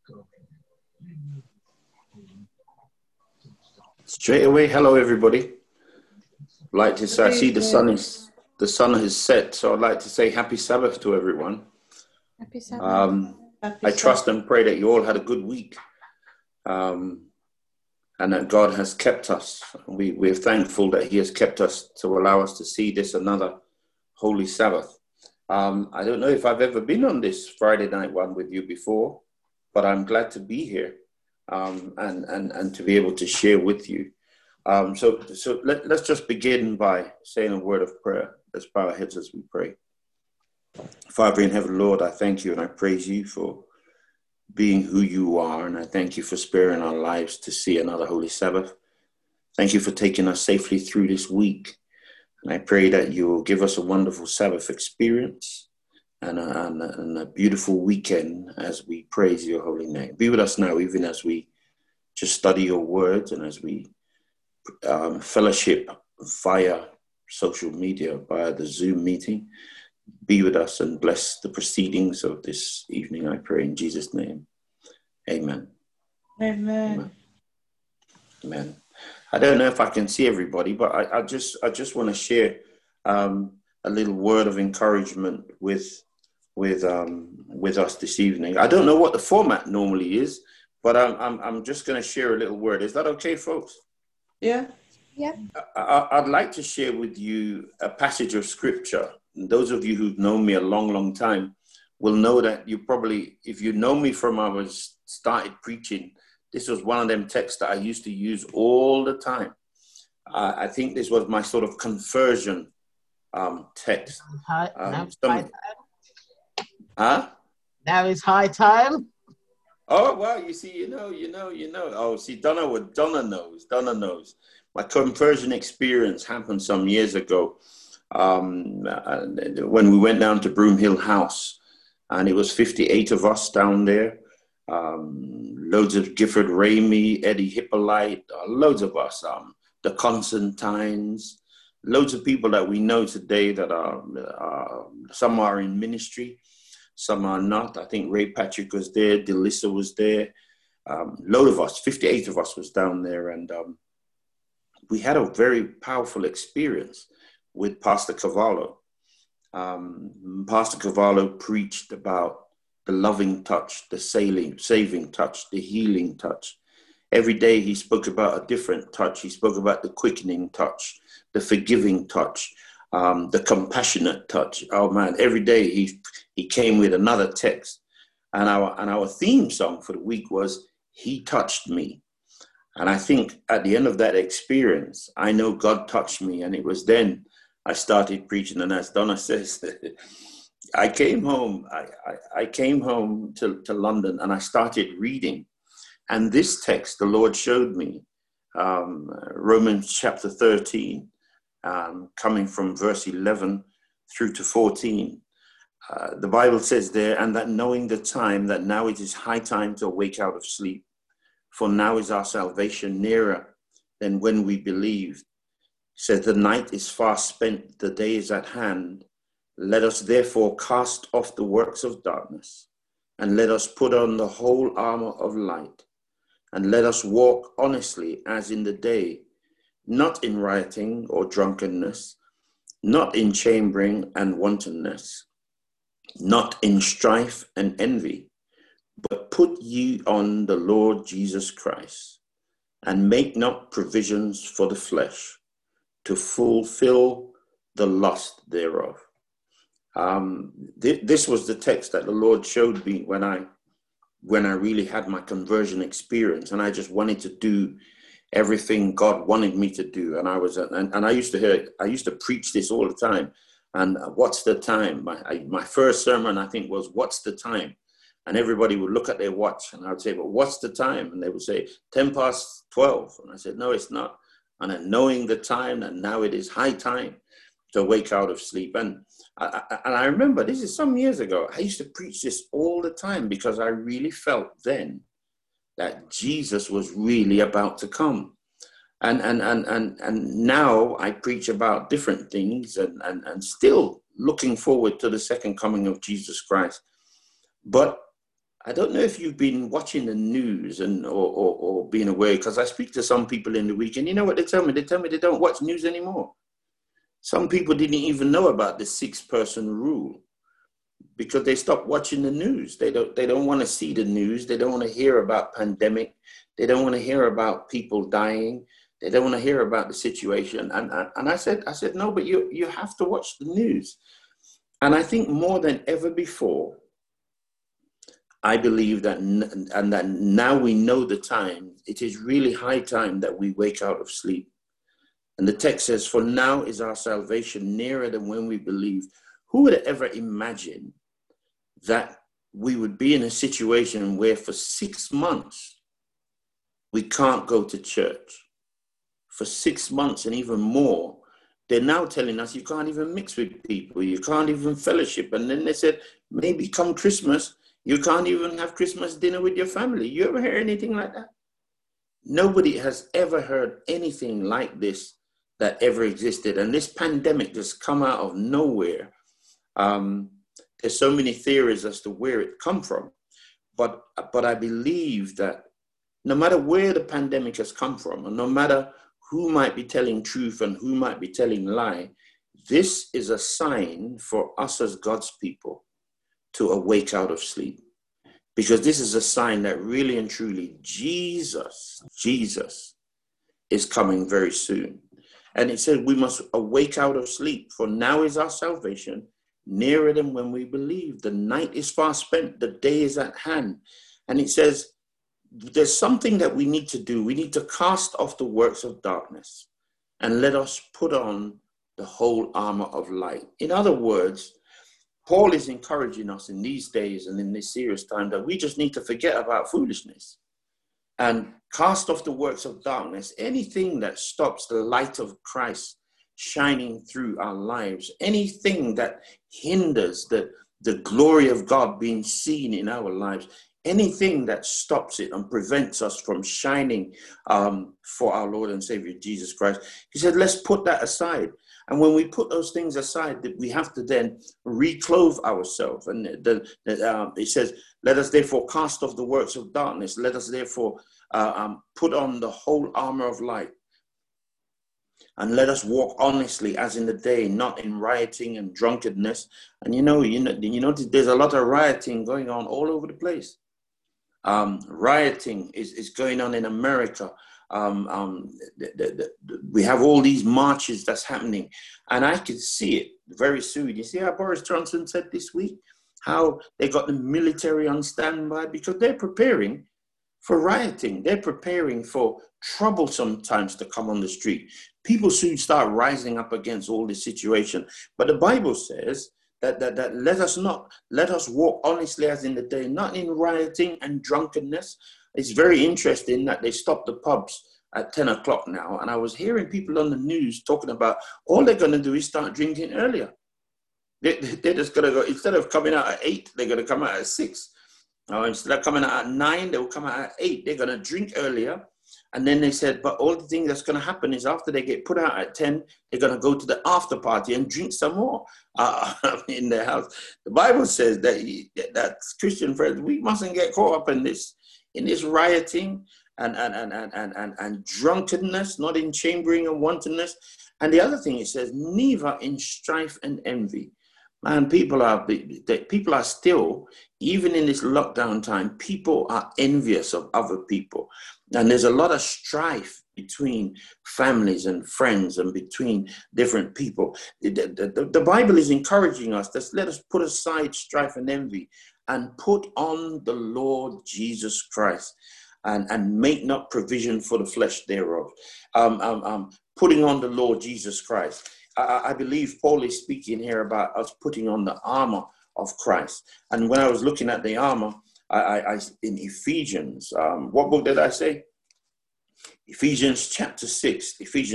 Straight away, hello everybody. Like to say, I see the sun has set, so I'd like to say happy Sabbath to everyone. Happy Sabbath. I trust and pray that you all had a good week, and that God has kept us. We're thankful that He has kept us to allow us to see this another Holy Sabbath. I don't know if I've ever been on this Friday night one with you before, but I'm glad to be here and to be able to share with you. So let's just begin by saying a word of prayer. Let's bow our heads as we pray. Father in heaven, Lord, I thank you and I praise you for being who you are. And I thank you for sparing our lives to see another Holy Sabbath. Thank you for taking us safely through this week. And I pray that you will give us a wonderful Sabbath experience and a beautiful weekend as we praise your holy name. Be with us now, even as we just study your words and as we fellowship via social media, via the Zoom meeting. Be with us and bless the proceedings of this evening, I pray in Jesus' name. Amen. Amen. Amen. I don't know if I can see everybody, but I just want to share a little word of encouragement with us this evening. I don't know what the format normally is, but I'm just going to share a little word. Is that okay, folks? Yeah. Yeah. I'd like to share with you a passage of scripture. And those of you who've known me a long, long time will know that you probably, if you know me from I was started preaching, this was one of them texts that I used to use all the time. I think this was my sort of conversion text. Now it's high time. Oh, well, you see, you know. Oh, see, Donna knows. My conversion experience happened some years ago when we went down to Broomhill House, and it was 58 of us down there. Loads of Gifford Ramey, Eddie Hippolyte, loads of us, the Constantines, loads of people that we know today that are, some are in ministry, some are not. I think Ray Patrick was there, Delissa was there, load of us, 58 of us was down there, and we had a very powerful experience with Pastor Cavallo. Pastor Cavallo preached about the loving touch, the saving touch, the healing touch. Every day he spoke about a different touch. He spoke about the quickening touch, the forgiving touch, the compassionate touch. Oh man, every day he came with another text. And our theme song for the week was He Touched Me. And I think at the end of that experience, I know God touched me. And it was then I started preaching. And as Donna says, I came home to London and I started reading. And this text, the Lord showed me, Romans chapter 13, coming from verse 11 through to 14. The Bible says there, and that knowing the time, that now it is high time to awake out of sleep, for now is our salvation nearer than when we believed. Says the night is far spent, the day is at hand. Let us therefore cast off the works of darkness, and let us put on the whole armor of light, and let us walk honestly as in the day, not in rioting or drunkenness, not in chambering and wantonness, not in strife and envy, but put ye on the Lord Jesus Christ, and make not provisions for the flesh to fulfill the lust thereof. This was the text that the Lord showed me when I really had my conversion experience, and I just wanted to do everything God wanted me to do. And I used to preach this all the time. And what's the time? My first sermon, I think, was what's the time? And everybody would look at their watch, and I would say, well, what's the time? And they would say 12:10. And I said, no, it's not. And then knowing the time, and now it is high time to wake out of sleep. And I remember, this is some years ago, I used to preach this all the time because I really felt then that Jesus was really about to come. And now I preach about different things and still looking forward to the second coming of Jesus Christ. But I don't know if you've been watching the news or being aware, because I speak to some people in the week, and you know what they tell me? They tell me they don't watch news anymore. Some people didn't even know about the 6-person rule because they stopped watching the news. They don't want to see the news. They don't want to hear about pandemic. They don't want to hear about people dying. They don't want to hear about the situation. And I said, no, but you have to watch the news. And I think more than ever before, I believe that, and that now we know the time, it is really high time that we wake out of sleep. And the text says, for now is our salvation nearer than when we believe. Who would ever imagine that we would be in a situation where for 6 months, we can't go to church? For 6 months and even more, they're now telling us you can't even mix with people. You can't even fellowship. And then they said, maybe come Christmas, you can't even have Christmas dinner with your family. You ever hear anything like that? Nobody has ever heard anything like this that ever existed. And this pandemic just come out of nowhere. There's so many theories as to where it come from. But I believe that no matter where the pandemic has come from, and no matter who might be telling truth and who might be telling lie, this is a sign for us as God's people to awake out of sleep. Because this is a sign that really and truly Jesus is coming very soon. And it said we must awake out of sleep, for now is our salvation nearer than when we believe. The night is far spent, the day is at hand. And it says there's something that we need to do. We need to cast off the works of darkness and let us put on the whole armor of light. In other words, Paul is encouraging us in these days and in this serious time that we just need to forget about foolishness and cast off the works of darkness, anything that stops the light of Christ shining through our lives, anything that hinders the glory of God being seen in our lives, anything that stops it and prevents us from shining for our Lord and Savior Jesus Christ. He said, let's put that aside. And when we put those things aside, we have to then reclothe ourselves. And it says, let us therefore cast off the works of darkness. Let us therefore put on the whole armor of light. And let us walk honestly as in the day, not in rioting and drunkenness. And you know, there's a lot of rioting going on all over the place. Rioting is going on in America. We have all these marches that's happening, and I could see it very soon. You see how Boris Johnson said this week, how they got the military on standby because they're preparing for rioting. They're preparing for troublesome times to come on the street. People soon start rising up against all this situation. But the Bible says that let us walk honestly as in the day, not in rioting and drunkenness. It's very interesting that they stopped the pubs at 10 o'clock now. And I was hearing people on the news talking about all they're going to do is start drinking earlier. They're just going to go, instead of coming out at 8, they're going to come out at 6. Instead of coming out at 9, they'll come out at 8. They're going to drink earlier. And then they said, but all the thing that's going to happen is after they get put out at 10, they're going to go to the after party and drink some more in their house. The Bible says that Christian friends, we mustn't get caught up in this rioting and drunkenness, not in chambering and wantonness. And the other thing it says, neither in strife and envy. Man, people are still, even in this lockdown time, people are envious of other people. And there's a lot of strife between families and friends and between different people. The Bible is encouraging us that let us put aside strife and envy and put on the Lord Jesus Christ and make not provision for the flesh thereof. Putting on the Lord Jesus Christ. I believe Paul is speaking here about us putting on the armor of Christ. And when I was looking at the armor, I in Ephesians, what book did I say? Ephesians chapter 6.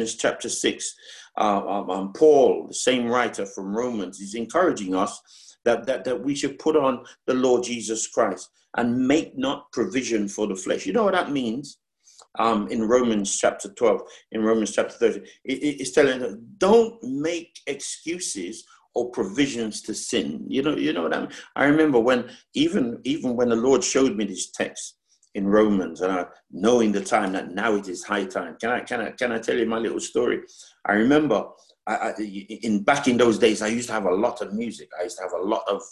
Paul, the same writer from Romans, is encouraging us that we should put on the Lord Jesus Christ and make not provision for the flesh. You know what that means? In Romans chapter 12, in Romans chapter 30, it's telling us, don't make excuses or provisions to sin. You know what I mean? I remember when, even when the Lord showed me this text in Romans, and knowing the time that now it is high time. Can I tell you my little story? I remember back in those days, I used to have a lot of music. I used to have a lot of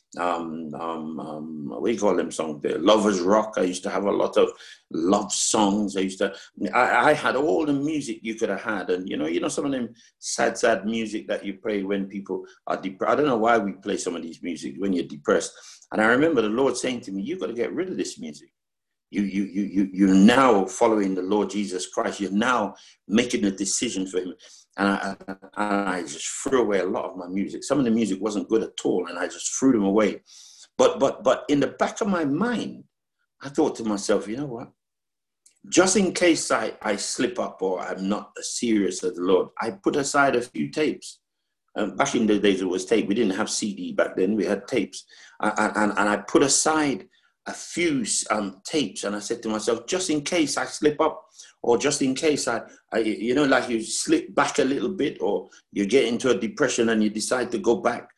what do you call them songs there? Lovers Rock. I used to have a lot of love songs. I had all the music you could have had. And you know, some of them sad music that you play when people are depressed. I don't know why we play some of these music when you're depressed. And I remember the Lord saying to me, you've got to get rid of this music. You're now following the Lord Jesus Christ. You're now making a decision for him. And I just threw away a lot of my music. Some of the music wasn't good at all, and I just threw them away. But in the back of my mind, I thought to myself, you know what? Just in case I slip up or I'm not as serious as the Lord, I put aside a few tapes. Back in the days, it was tape. We didn't have CD back then. We had tapes. And I put aside a few tapes, and I said to myself, just in case I slip up, or just in case I like you slip back a little bit, or you get into a depression and you decide to go back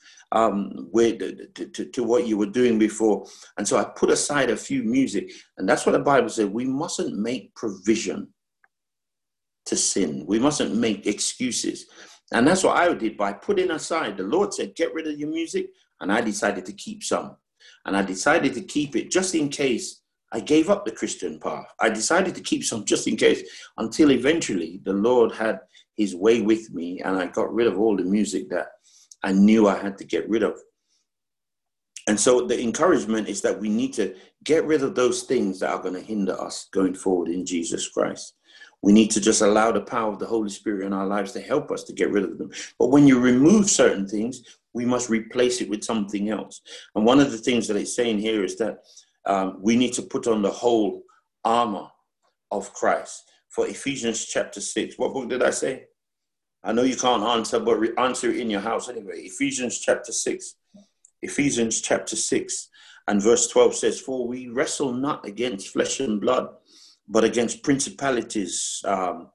to what you were doing before. And so I put aside a few music, and that's what the Bible said. We mustn't make provision to sin. We mustn't make excuses. And that's what I did by putting aside. The Lord said, get rid of your music, and I decided to keep some. And I decided to keep it just in case I gave up the Christian path. I decided to keep some just in case, until eventually the Lord had his way with me, and I got rid of all the music that I knew I had to get rid of. And so the encouragement is that we need to get rid of those things that are going to hinder us going forward in Jesus Christ. We need to just allow the power of the Holy Spirit in our lives to help us to get rid of them. But when you remove certain things, we must replace it with something else. And one of the things that it's saying here is that we need to put on the whole armor of Christ. For Ephesians chapter 6. What book did I say? I know you can't answer, but answer it in your house anyway. Ephesians chapter 6. Ephesians chapter 6 and verse 12 says, for we wrestle not against flesh and blood, but against principalities, and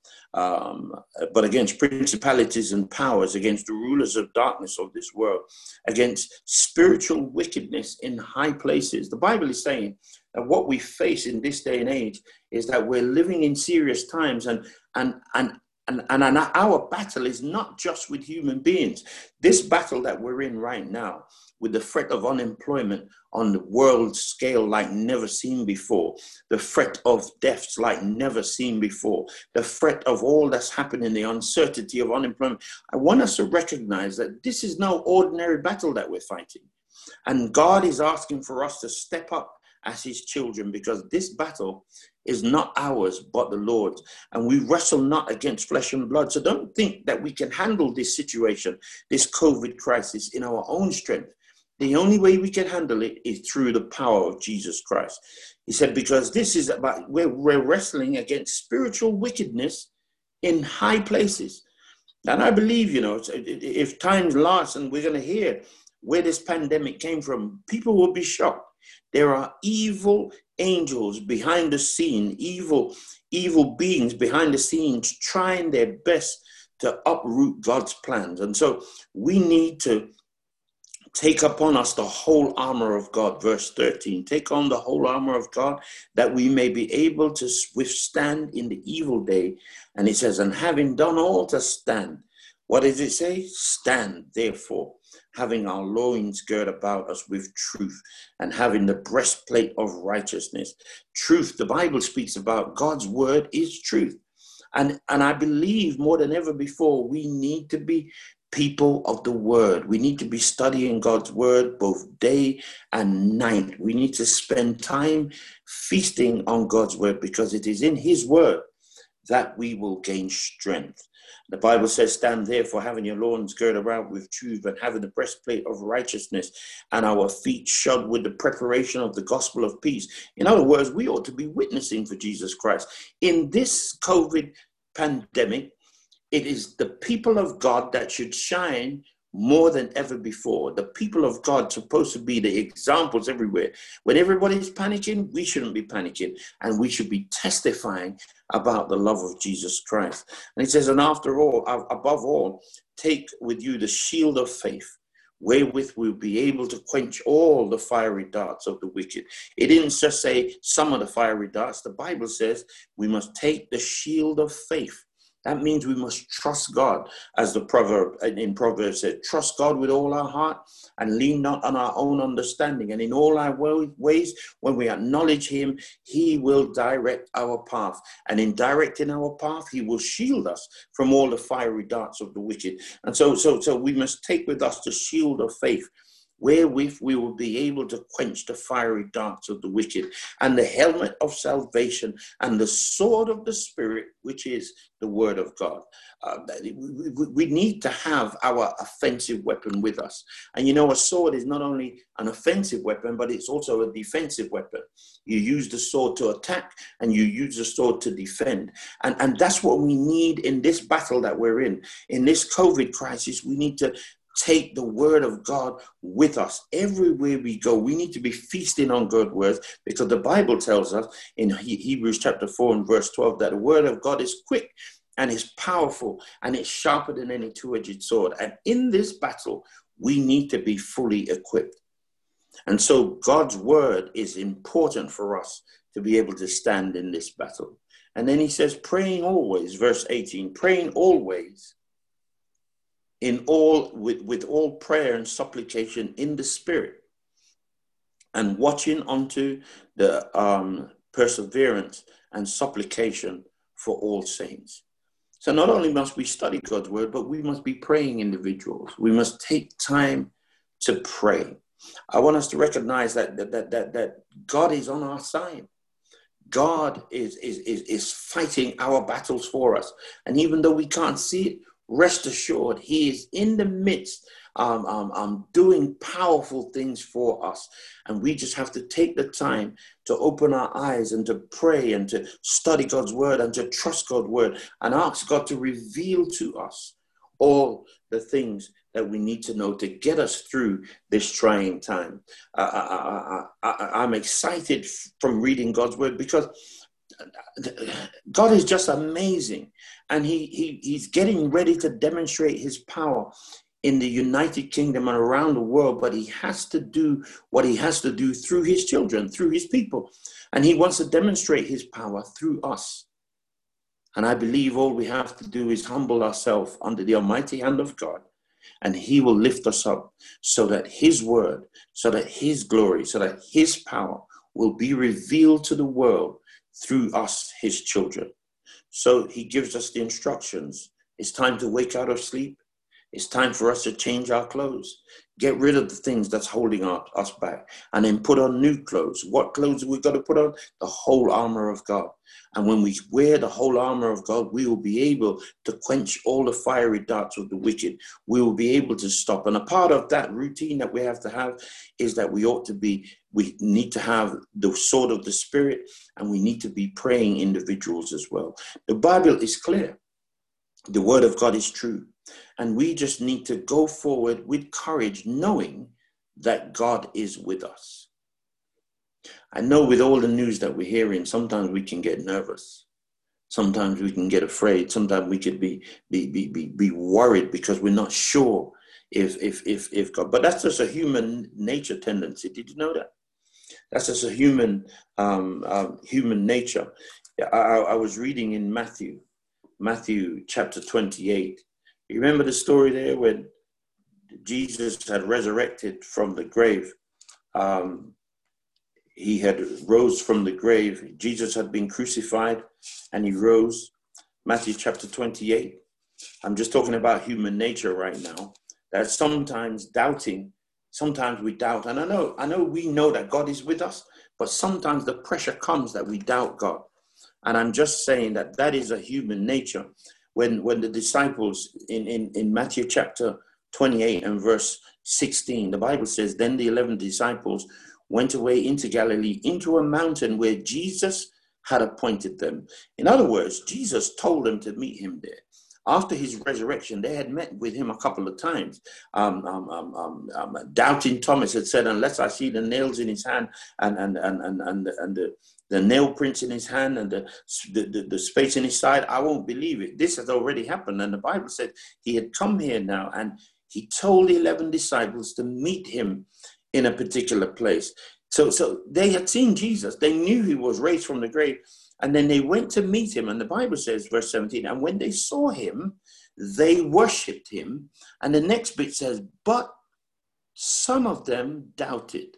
powers, against the rulers of darkness of this world, against spiritual wickedness in high places. The Bible is saying that what we face in this day and age is that we're living in serious times, and our battle is not just with human beings. This battle that we're in right now, with the threat of unemployment on the world scale like never seen before, the threat of deaths like never seen before, the threat of all that's happening, the uncertainty of unemployment. I want us to recognize that this is no ordinary battle that we're fighting. And God is asking for us to step up as his children, because this battle is not ours, but the Lord's. And we wrestle not against flesh and blood. So don't think that we can handle this situation, this COVID crisis, in our own strength. The only way we can handle it is through the power of Jesus Christ. He said, because this is about, we're wrestling against spiritual wickedness in high places. And I believe, if times last and we're going to hear where this pandemic came from, people will be shocked. There are evil angels behind the scene, evil beings behind the scenes trying their best to uproot God's plans. And so we need to take upon us the whole armor of God. Verse 13, take on the whole armor of God that we may be able to withstand in the evil day. And it says, and having done all to stand. What does it say? Stand, therefore, having our loins girt about us with truth, and having the breastplate of righteousness. Truth, the Bible speaks about God's word is truth. And I believe more than ever before, we need to be people of the word. We need to be studying God's word both day and night. We need to spend time feasting on God's word, because it is in his word that we will gain strength. The Bible says, stand therefore, having your loins girded about with truth, and having the breastplate of righteousness, and our feet shod with the preparation of the gospel of peace. In other words, we ought to be witnessing for Jesus Christ. In this COVID pandemic, it is the people of God that should shine more than ever before. The people of God supposed to be the examples everywhere. When everybody's panicking, we shouldn't be panicking, and we should be testifying about the love of Jesus Christ. And it says, and after all, above all, take with you the shield of faith, wherewith we'll be able to quench all the fiery darts of the wicked. It didn't just say some of the fiery darts. The Bible says we must take the shield of faith. That means we must trust God, as the proverb in Proverbs said, trust God with all our heart and lean not on our own understanding. And in all our ways, when we acknowledge him, he will direct our path. And in directing our path, he will shield us from all the fiery darts of the wicked. And so we must take with us the shield of faith, wherewith we will be able to quench the fiery darts of the wicked, and the helmet of salvation, and the sword of the Spirit, which is the word of God. We need to have our offensive weapon with us. And you know, a sword is not only an offensive weapon, but it's also a defensive weapon. You use the sword to attack, and you use the sword to defend. And that's what we need in this battle that we're in. In this COVID crisis, we need to take the word of God with us everywhere we go. We need to be feasting on good words, because the Bible tells us in Hebrews chapter 4 and verse 12 that the word of God is quick and is powerful and it's sharper than any two-edged sword. And in this battle, we need to be fully equipped. And so God's word is important for us to be able to stand in this battle. And then he says, praying always, verse 18, praying always, with all prayer and supplication in the Spirit, and watching unto the perseverance and supplication for all saints. So not only must we study God's word, but we must be praying individuals. We must take time to pray. I want us to recognize that God is on our side. God is fighting our battles for us. And even though we can't see it, rest assured, he is in the midst, doing powerful things for us. And we just have to take the time to open our eyes and to pray and to study God's word and to trust God's word and ask God to reveal to us all the things that we need to know to get us through this trying time. I'm excited from reading God's word, because God is just amazing, and he's getting ready to demonstrate his power in the United Kingdom and around the world, but he has to do what he has to do through his children, through his people, and he wants to demonstrate his power through us. And I believe all we have to do is humble ourselves under the almighty hand of God, and he will lift us up so that his word, so that his glory, so that his power will be revealed to the world through us, his children. So he gives us the instructions. It's time to wake out of sleep. It's time for us to change our clothes. Get rid of the things that's holding us back, and then put on new clothes. What clothes have we got to put on? The whole armor of God. And when we wear the whole armor of God, we will be able to quench all the fiery darts of the wicked. We will be able to stop. And a part of that routine that we have to have is that we need to have the sword of the Spirit, and we need to be praying individuals as well. The Bible is clear. The word of God is true. And we just need to go forward with courage, knowing that God is with us. I know with all the news that we're hearing, sometimes we can get nervous. Sometimes we can get afraid. Sometimes we could be worried because we're not sure if God. But that's just a human nature tendency. Did you know that? That's just a human nature. I was reading in Matthew chapter 28. You remember the story there when Jesus had resurrected from the grave? He had rose from the grave. Jesus had been crucified and he rose. Matthew chapter 28. I'm just talking about human nature right now. That sometimes we doubt. And I know we know that God is with us, but sometimes the pressure comes that we doubt God. And I'm just saying that is a human nature. When the disciples in Matthew chapter 28 and verse 16, the Bible says, then the 11 disciples went away into Galilee, into a mountain where Jesus had appointed them. In other words, Jesus told them to meet him there. After his resurrection, they had met with him a couple of times. Doubting Thomas had said, unless I see the nails in his hand and the nail prints in his hand and the space in his side, I won't believe it. This has already happened. And the Bible said he had come here now, and he told the 11 disciples to meet him in a particular place. So they had seen Jesus. They knew he was raised from the grave. And then they went to meet him. And the Bible says, verse 17, and when they saw him, they worshipped him. And the next bit says, but some of them doubted.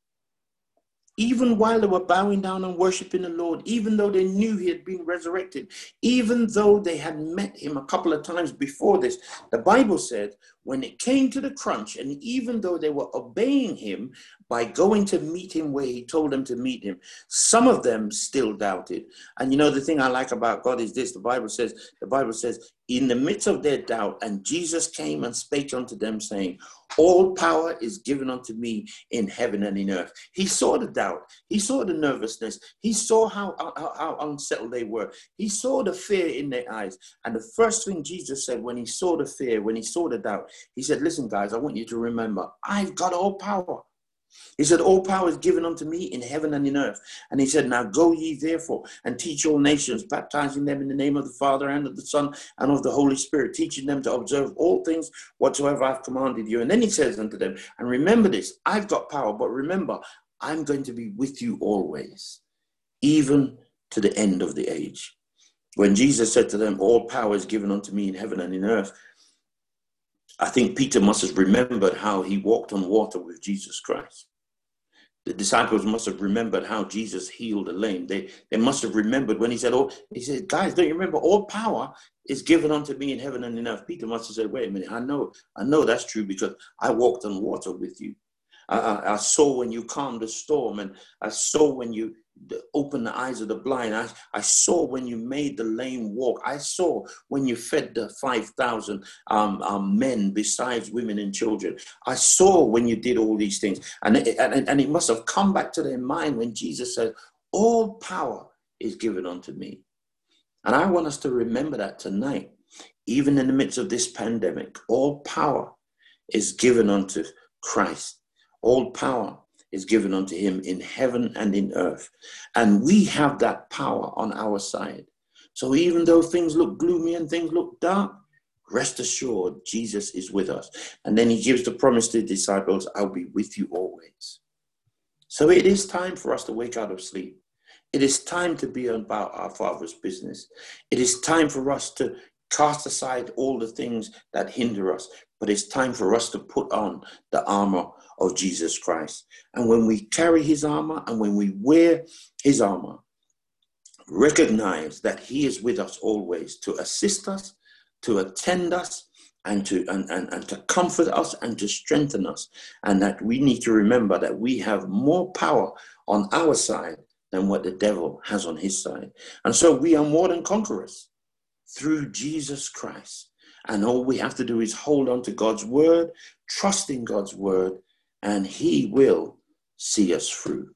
Even while they were bowing down and worshiping the Lord, even though they knew he had been resurrected, even though they had met him a couple of times before this, the Bible said when it came to the crunch, and even though they were obeying him by going to meet him where he told them to meet him, some of them still doubted. And you know, the thing I like about God is this, the Bible says, in the midst of their doubt, and Jesus came and spake unto them, saying, all power is given unto me in heaven and in earth. He saw the doubt. He saw the nervousness. He saw how unsettled they were. He saw the fear in their eyes. And the first thing Jesus said when he saw the fear, when he saw the doubt, he said, listen, guys, I want you to remember, I've got all power. He said, all power is given unto me in heaven and in earth. And he said, now go ye therefore and teach all nations, baptizing them in the name of the Father and of the Son and of the Holy Spirit, teaching them to observe all things whatsoever I've commanded you. And then he says unto them, and remember this, I've got power, but remember, I'm going to be with you always, even to the end of the age. When Jesus said to them, all power is given unto me in heaven and in earth, I think Peter must have remembered how he walked on water with Jesus Christ. The disciples must have remembered how Jesus healed the lame. They must have remembered when he said, guys, don't you remember all power is given unto me in heaven and in earth? Peter must have said, wait a minute, I know that's true because I walked on water with you. I saw when you calmed the storm, and I saw when you opened the eyes of the blind. I saw when you made the lame walk. I saw when you fed the 5,000 men besides women and children. I saw when you did all these things. And it must have come back to their mind when Jesus said, all power is given unto me. And I want us to remember that tonight, even in the midst of this pandemic, all power is given unto Christ. All power is given unto him in heaven and in earth. And we have that power on our side. So even though things look gloomy and things look dark, rest assured, Jesus is with us. And then he gives the promise to the disciples, I'll be with you always. So it is time for us to wake out of sleep. It is time to be about our Father's business. It is time for us to cast aside all the things that hinder us. But it's time for us to put on the armor of Jesus Christ. And when we carry his armor and when we wear his armor, recognize that he is with us always to assist us, to attend us, and to comfort us and to strengthen us. And that we need to remember that we have more power on our side than what the devil has on his side. And so we are more than conquerors through Jesus Christ. And all we have to do is hold on to God's word, trust in God's word, and he will see us through.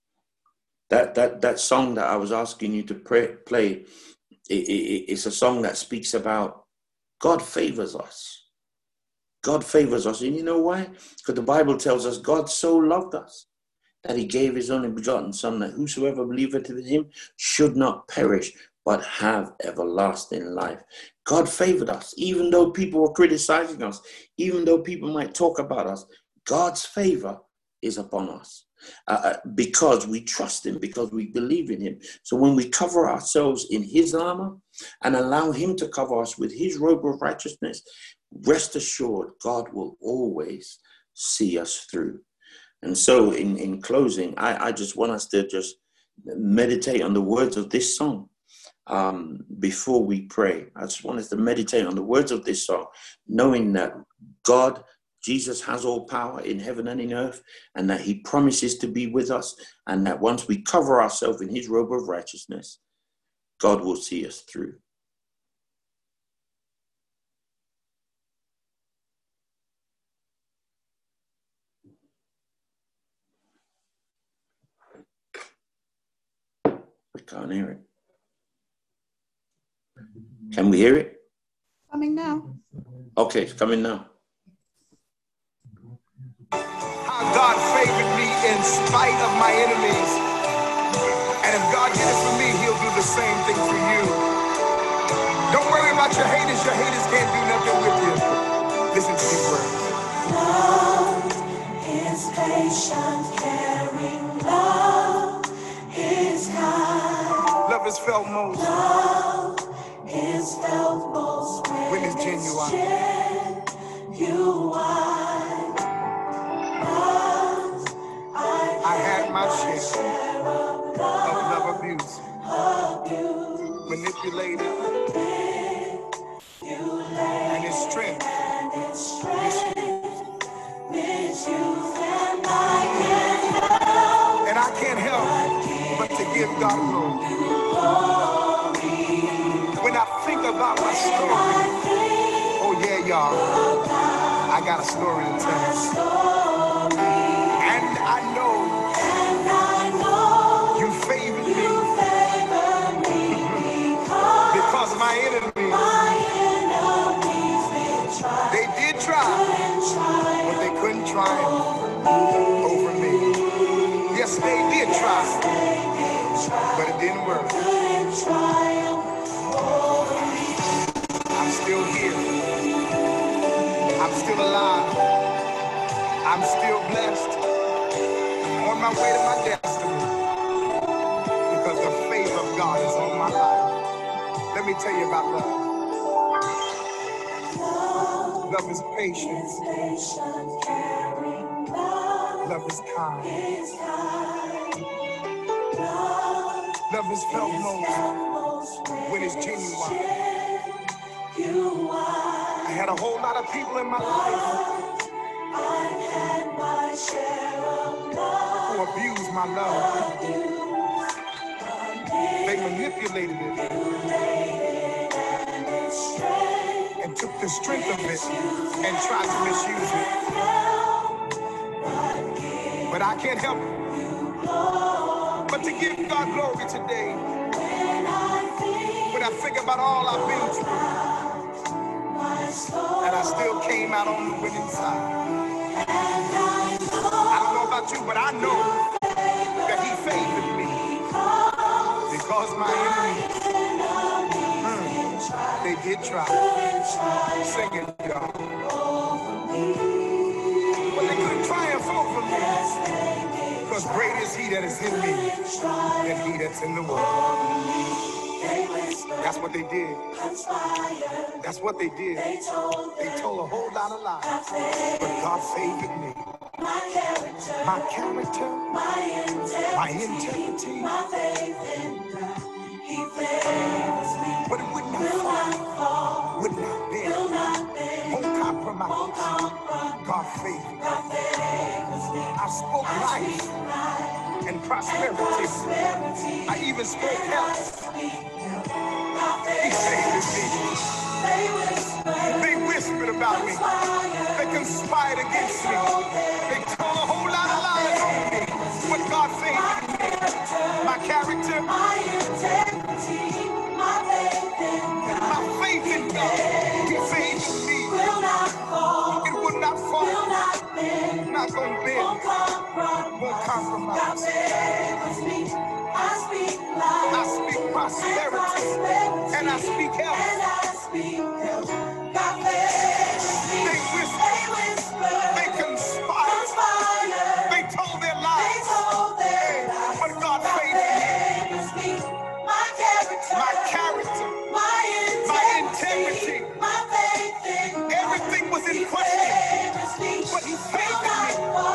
That song that I was asking you to play, it's a song that speaks about God favors us. God favors us. And you know why? Because the Bible tells us God so loved us that he gave his only begotten Son, that whosoever believeth in him should not perish, but have everlasting life. God favored us, even though people were criticizing us, even though people might talk about us. God's favor is upon us because we trust him, because we believe in him. So when we cover ourselves in his armor and allow him to cover us with his robe of righteousness, rest assured, God will always see us through. And so in closing, I just want us to just meditate on the words of this song. Before we pray, I just want us to meditate on the words of this song, knowing that God, Jesus has all power in heaven and in earth, and that he promises to be with us, and that once we cover ourselves in his robe of righteousness, God will see us through. I can't hear it. Can we hear it? Coming now. Okay, it's coming now. How God favored me in spite of my enemies. And if God did it for me, he'll do the same thing for you. Don't worry about your haters. Your haters can't do nothing with you. Listen to these words. Love is patient, caring. Love is kind. Love is felt most. Love is felt most when it's genuine. I had my share of love abuse, manipulated, and its strength misused. And I can't help but to give God glory. When I think about my story, oh yeah, y'all, I got a story to tell. And I know you favored me because my enemies, they did try, but they couldn't triumph over me. Yes, they did try, but it didn't work. I'm still here. I'm still alive. I'm still blessed. On my way to my destiny. Because the favor of God is on my life. Let me tell you about love. Love is patient. Love is kind. Love is felt most when it's genuine. I had a whole lot of people in my life who abused my love. They manipulated it and took the strength of it and tried to misuse it. But I can't help it but to give God glory today. When I think about all I've been through, and I still came out on the winning side. I don't know about you, but I know that He favored me because my enemies, they did try. Sing it, y'all. But they couldn't triumph over me because great is He that is in me than he that's in the world. That's what they did. That's what they did. They told a whole lot of lies. But God favored me. My character, my integrity, my faith in God. He favors me. But it would not fall, would not bend, won't compromise. God favors me. I spoke life and prosperity. I even spoke health. He saved me. They whispered about me. They conspired against me. They told a whole lot of lies on me. But God favored me. My character, my integrity, my faith in God. He favored me. It will not fall. Not gonna bend. Won't compromise. God favors me. I speak prosperity, and I speak health. God favors me. They whispered, they conspired, they told their lies, but God favored me. My character, my integrity, everything was in question, but He favored me.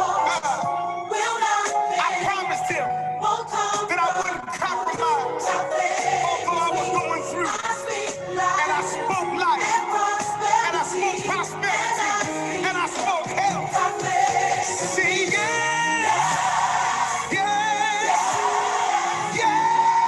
I promised Him that I wouldn't compromise, although I was going through. And I spoke life, and I spoke prosperity, and I spoke health. See, yeah, yeah, yeah.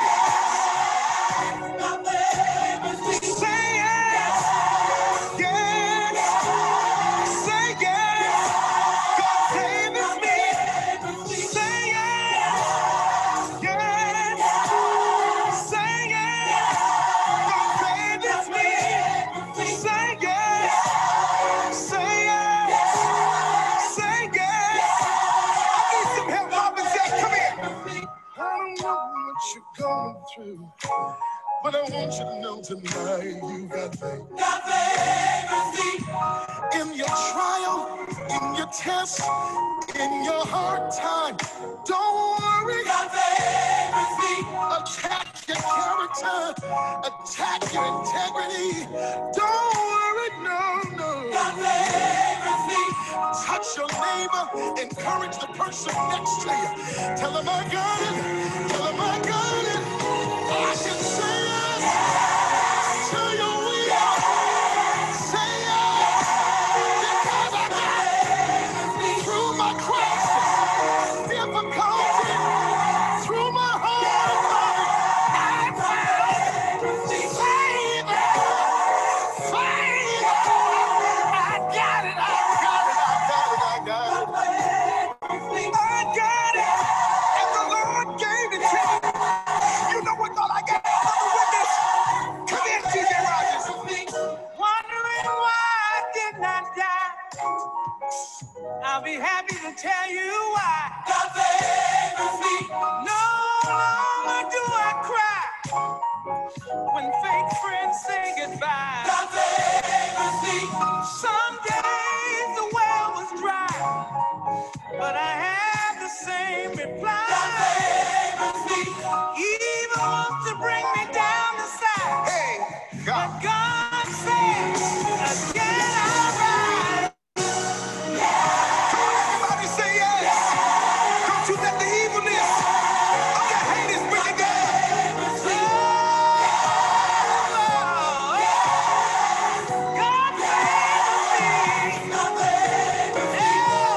Say yes, yes, say yes. God favors me. Say yes, yes, say yes. God favors me. Say yes, say yes, say yes. I need some help, Mama Jack. Come here. I don't know what you're going through, But I want you to know tonight you got faith. God favors me. In your trial, in your test, in your hard time, don't worry. God favors me. Attack your character, attack your integrity. Don't worry, no. God favors me. Touch your neighbor, encourage the person next to you. Tell them I got it, tell them I got it. I can say yes to your will. Say yes because I got it. Through my crisis, difficulty, through my hard time, I found favor. I got it, I got it. I got it, and the Lord gave it to me. You know what, God, I got another witness. Come here, TJ Rogers. Wondering why I did not die. I'll be happy to tell you why. God favors me. No longer do I cry when fake friends say goodbye. God favors me. Some days the well was dry, but I have the same reply. God favors me. Evil wants to bring me down the side. Hey, But God. God says, again I rise. Everybody say yes. Don't you let the evilness of your haters bring you down. God favors me. God favors me.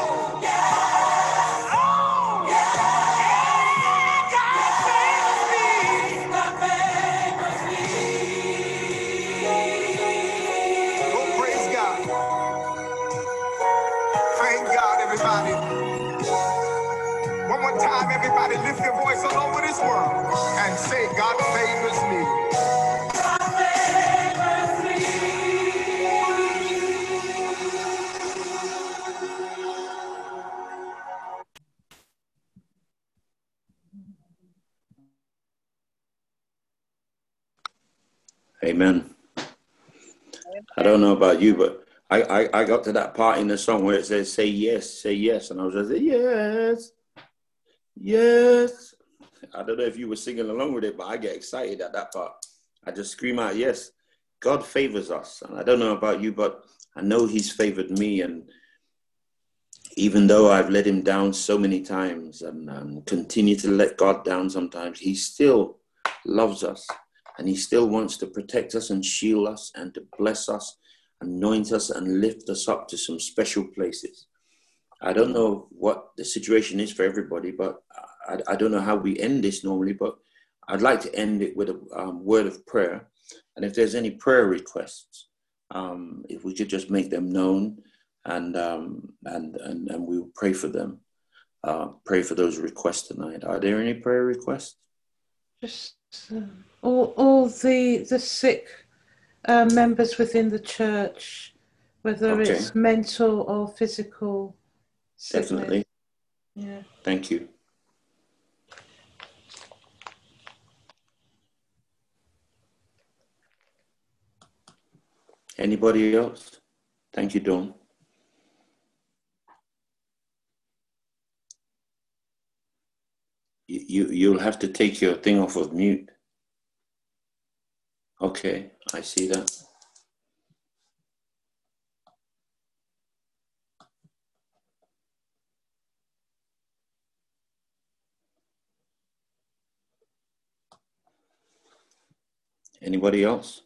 Oh, yeah, God favors me. God favors me. Oh, praise God. Thank God, everybody. One more time, everybody, lift your voice all over this world and say, God favors me. God favors me. Amen. I don't know about you, but I got to that part in the song where it says, say yes. And I was just like, yes. I don't know if you were singing along with it, but I get excited at that part. I just scream out, yes. God favors us. And I don't know about you, but I know he's favored me. And even though I've let him down so many times and continue to let God down sometimes, he still loves us. And he still wants to protect us and shield us and to bless us, anoint us and lift us up to some special places. I don't know what the situation is for everybody, but I don't know how we end this normally, but I'd like to end it with a word of prayer. And if there's any prayer requests, if we could just make them known and we'll pray for them. Pray for those requests tonight. Are there any prayer requests? Just all the sick members within the church, whether Okay. it's mental or physical sickness. Definitely. Yeah. Thank you. Anybody else? Thank you, Dawn. You'll have to take your thing off of mute. Okay, I see that. Anybody else?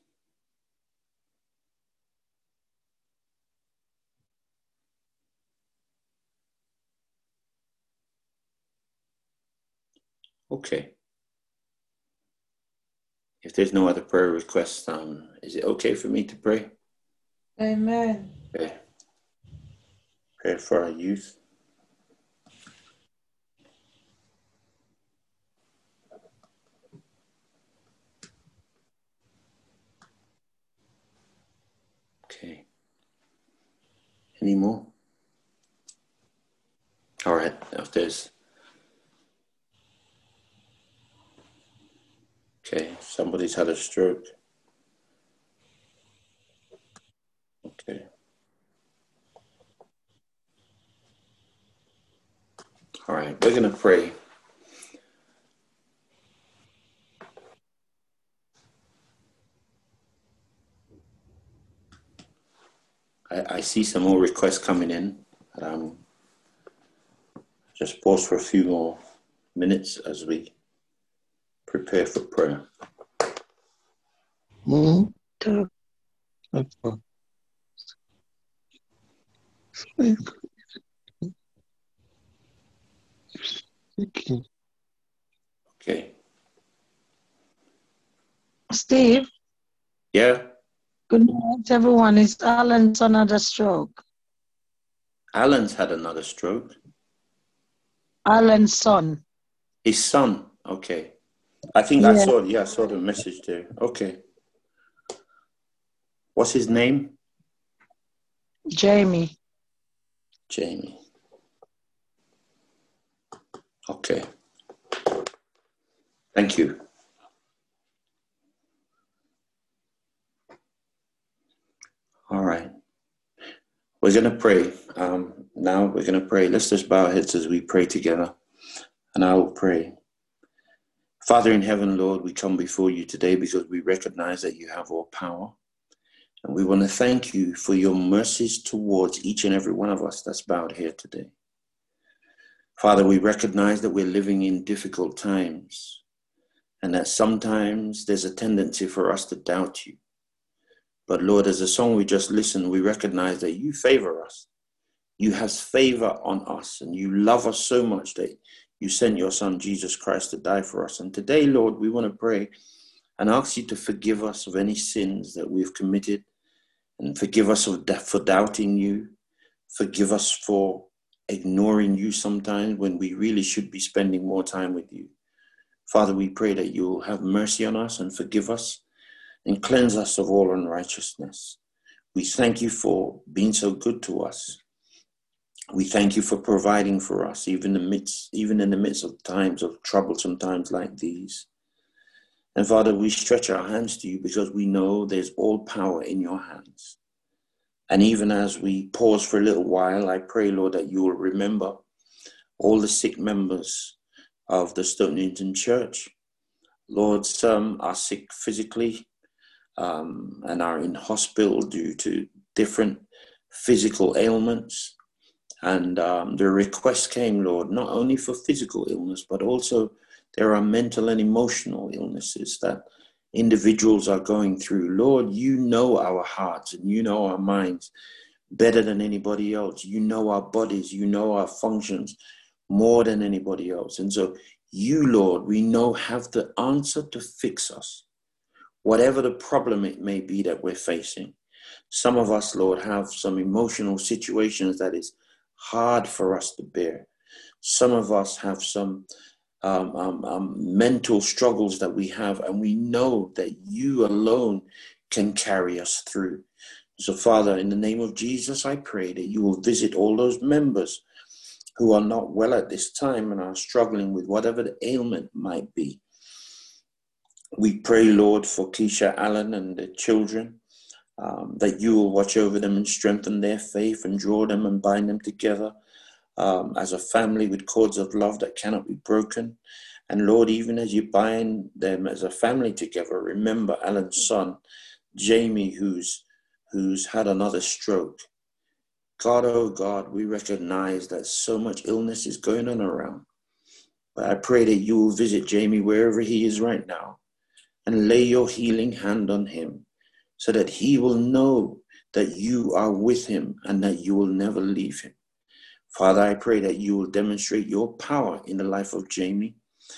Okay. If there's no other prayer requests, is it okay for me to pray? Amen. Okay. Pray for our youth. Okay. Any more? All right. If there's... Okay, somebody's had a stroke. Okay. All right, we're going to pray. I see some more requests coming in. Just pause for a few more minutes as we prepare for prayer. Okay. Steve? Yeah? Good night, everyone. It's Alan's another stroke. Alan's had another stroke. Alan's son. His son. Okay. I think I saw the message there. Okay. What's his name? Jamie. Jamie. Okay. Thank you. All right. We're going to pray. Now we're going to pray. Let's just bow our heads as we pray together. And I will pray. Father in heaven, Lord, we come before you today because we recognize that you have all power. And we want to thank you for your mercies towards each and every one of us that's bowed here today. Father, we recognize that we're living in difficult times and that sometimes there's a tendency for us to doubt you. But Lord, as the song we just listened, we recognize that you favor us. You have favor on us and you love us so much that you sent your son, Jesus Christ, to die for us. And today, Lord, we want to pray and ask you to forgive us of any sins that we've committed and forgive us for doubting you. Forgive us for ignoring you sometimes when we really should be spending more time with you. Father, we pray that you'll have mercy on us and forgive us and cleanse us of all unrighteousness. We thank you for being so good to us. We thank you for providing for us, even in the midst of times of troublesome times like these. And Father, we stretch our hands to you because we know there's all power in your hands. And even as we pause for a little while, I pray, Lord, that you will remember all the sick members of the Stoke Newington Church. Lord, some are sick physically and are in hospital due to different physical ailments. And the request came, Lord, not only for physical illness, but also there are mental and emotional illnesses that individuals are going through. Lord, you know our hearts and you know our minds better than anybody else. You know our bodies, you know our functions more than anybody else. And so you, Lord, we know have the answer to fix us, whatever the problem it may be that we're facing. Some of us, Lord, have some emotional situations that is hard for us to bear. Some of us have some mental struggles that we have, and we know that you alone can carry us through. So, Father, in the name of Jesus, I pray that you will visit all those members who are not well at this time and are struggling with whatever the ailment might be. We pray, Lord, for Keisha Allen and the children, that you will watch over them and strengthen their faith and draw them and bind them together as a family with cords of love that cannot be broken. And Lord, even as you bind them as a family together, remember Alan's son, Jamie, who's had another stroke. God, oh God, we recognize that so much illness is going on around. But I pray that you will visit Jamie wherever he is right now and lay your healing hand on him so that he will know that you are with him and that you will never leave him. Father, I pray that you will demonstrate your power in the life of Jamie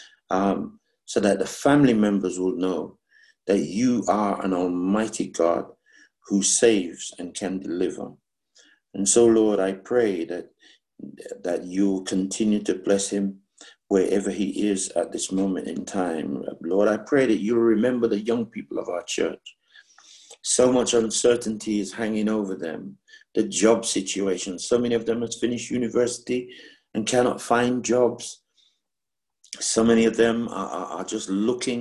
so that the family members will know that you are an almighty God who saves and can deliver. And so, Lord, I pray that you will continue to bless him wherever he is at this moment in time. Lord, I pray that you'll remember the young people of our church. So much uncertainty is hanging over them. The job situation. So many of them have finished university and cannot find jobs. So many of them are just looking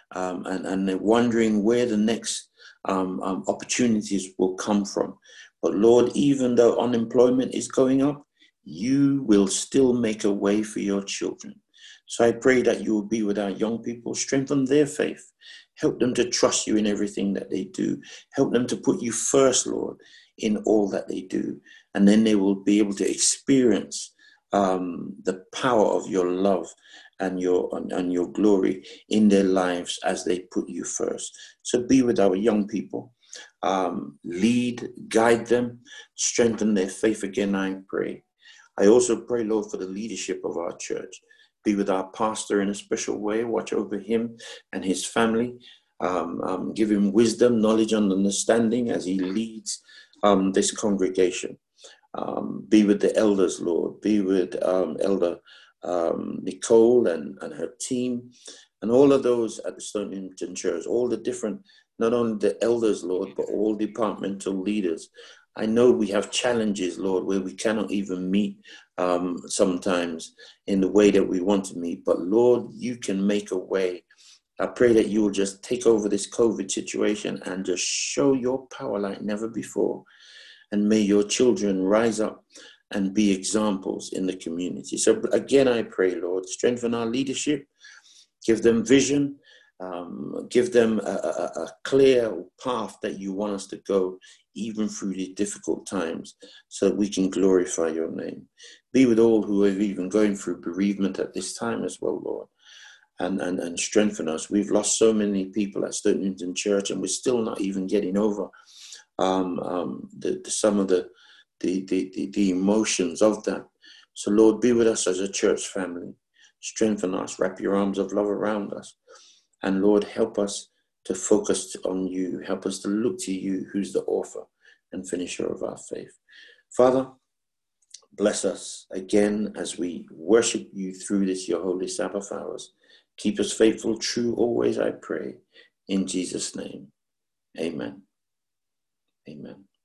and they're wondering where the next opportunities will come from. But Lord, even though unemployment is going up, you will still make a way for your children. So I pray that you will be with our young people, strengthen their faith, help them to trust you in everything that they do, help them to put you first, Lord, in all that they do. And then they will be able to experience the power of your love and your glory in their lives as they put you first. So be with our young people, lead, guide them, strengthen their faith again, I pray. I also pray, Lord, for the leadership of our church. Be with our pastor in a special way. Watch over him and his family. Give him wisdom, knowledge, and understanding as he leads this congregation. Be with the elders, Lord. Be with Elder Nicole and her team, and all of those at the Stonington Church, all the different, not only the elders, Lord, but all departmental leaders. I know we have challenges, Lord, where we cannot even meet sometimes in the way that we want to meet. But Lord, you can make a way. I pray that you will just take over this COVID situation and just show your power like never before. And may your children rise up and be examples in the community. So again, I pray, Lord, strengthen our leadership, give them vision, give them a clear path that you want us to go, even through these difficult times, so that we can glorify your name. Be with all who are even going through bereavement at this time as well, Lord, and strengthen us. We've lost so many people at Stonington Church, and we're still not even getting over some of the emotions of that. So Lord, be with us as a church family. Strengthen us, wrap your arms of love around us. And Lord, help us to focus on you. Help us to look to you, who's the author and finisher of our faith. Father, bless us again as we worship you through this, your holy Sabbath hours. Keep us faithful, true, always, I pray. In Jesus' name, amen. Amen.